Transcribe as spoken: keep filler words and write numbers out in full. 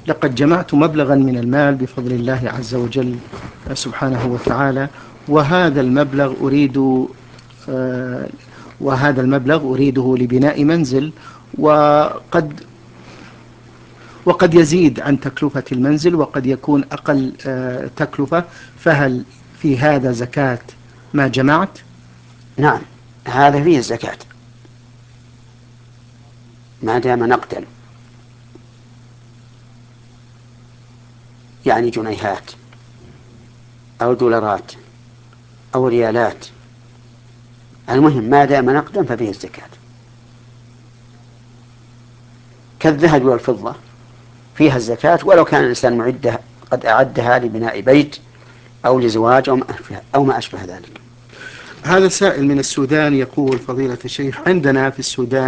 لقد جمعت مبلغا من المال بفضل الله عز وجل سبحانه وتعالى، وهذا المبلغ أريد آه، وهذا المبلغ أريده لبناء منزل، وقد وقد يزيد عن تكلفة المنزل وقد يكون أقل آه، تكلفة. فهل في هذا زكاة ما جمعت؟ نعم، هذا فيه الزكاة ما دام نقدا، يعني جنيهات أو دولارات أو ريالات، المهم ما دام نقدا ففيه الزكاة. كالذهب والفضة فيها الزكاة ولو كان الإنسان معده قد أعدها لبناء بيت أو لزواج أو ما أشبه, أو ما أشبه ذلك. هذا سائل من السودان يقول: فضيلة الشيخ، عندنا في السودان